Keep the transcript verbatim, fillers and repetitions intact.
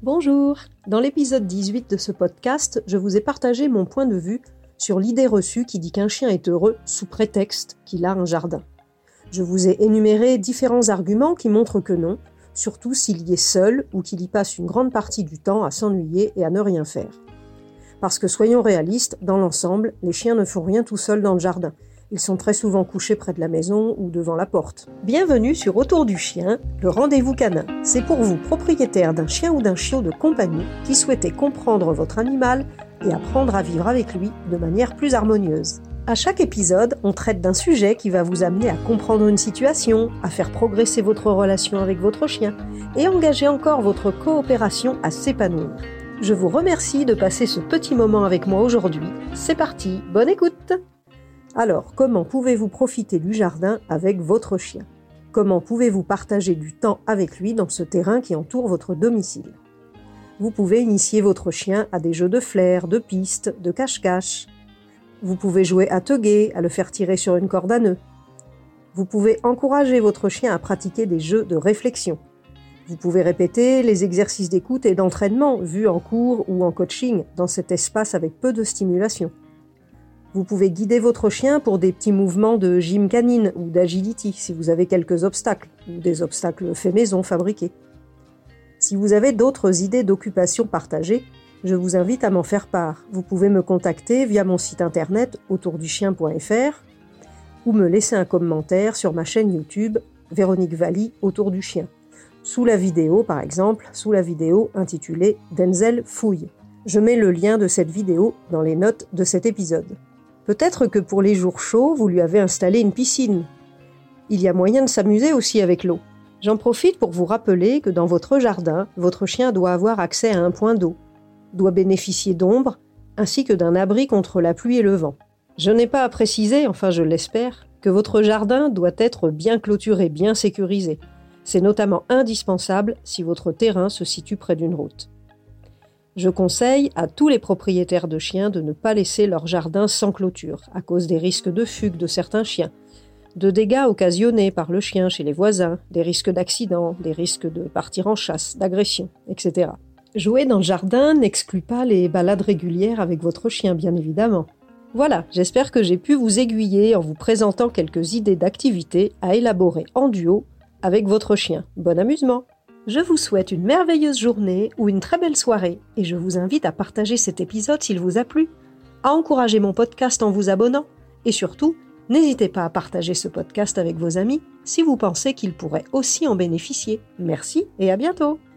Bonjour! Dans l'épisode dix-huit de ce podcast, je vous ai partagé mon point de vue sur l'idée reçue qui dit qu'un chien est heureux sous prétexte qu'il a un jardin. Je vous ai énuméré différents arguments qui montrent que non, surtout s'il y est seul ou qu'il y passe une grande partie du temps à s'ennuyer et à ne rien faire. Parce que soyons réalistes, dans l'ensemble, les chiens ne font rien tout seuls dans le jardin. Ils sont très souvent couchés près de la maison ou devant la porte. Bienvenue sur Autour du chien, le rendez-vous canin. C'est pour vous, propriétaires d'un chien ou d'un chiot de compagnie, qui souhaitez comprendre votre animal et apprendre à vivre avec lui de manière plus harmonieuse. À chaque épisode, on traite d'un sujet qui va vous amener à comprendre une situation, à faire progresser votre relation avec votre chien et engager encore votre coopération à s'épanouir. Je vous remercie de passer ce petit moment avec moi aujourd'hui. C'est parti, bonne écoute! Alors, comment pouvez-vous profiter du jardin avec votre chien? Comment pouvez-vous partager du temps avec lui dans ce terrain qui entoure votre domicile? Vous pouvez initier votre chien à des jeux de flair, de piste, de cache-cache. Vous pouvez jouer à teguer, à le faire tirer sur une corde à nœuds. Vous pouvez encourager votre chien à pratiquer des jeux de réflexion. Vous pouvez répéter les exercices d'écoute et d'entraînement vus en cours ou en coaching dans cet espace avec peu de stimulation. Vous pouvez guider votre chien pour des petits mouvements de gym canine ou d'agility si vous avez quelques obstacles, ou des obstacles faits maison fabriqués. Si vous avez d'autres idées d'occupation partagées, je vous invite à m'en faire part. Vous pouvez me contacter via mon site internet autour du chien point f r ou me laisser un commentaire sur ma chaîne YouTube Véronique Valli Autour du chien. Sous la vidéo, par exemple, sous la vidéo intitulée Denzel fouille. Je mets le lien de cette vidéo dans les notes de cet épisode. Peut-être que pour les jours chauds, vous lui avez installé une piscine. Il y a moyen de s'amuser aussi avec l'eau. J'en profite pour vous rappeler que dans votre jardin, votre chien doit avoir accès à un point d'eau, doit bénéficier d'ombre, ainsi que d'un abri contre la pluie et le vent. Je n'ai pas à préciser, enfin je l'espère, que votre jardin doit être bien clôturé, bien sécurisé. C'est notamment indispensable si votre terrain se situe près d'une route. Je conseille à tous les propriétaires de chiens de ne pas laisser leur jardin sans clôture, à cause des risques de fugue de certains chiens, de dégâts occasionnés par le chien chez les voisins, des risques d'accidents, des risques de partir en chasse, d'agression, et cetera. Jouer dans le jardin n'exclut pas les balades régulières avec votre chien, bien évidemment. Voilà, j'espère que j'ai pu vous aiguiller en vous présentant quelques idées d'activités à élaborer en duo avec votre chien. Bon amusement! Je vous souhaite une merveilleuse journée ou une très belle soirée et je vous invite à partager cet épisode s'il vous a plu, à encourager mon podcast en vous abonnant et surtout, n'hésitez pas à partager ce podcast avec vos amis si vous pensez qu'ils pourraient aussi en bénéficier. Merci et à bientôt!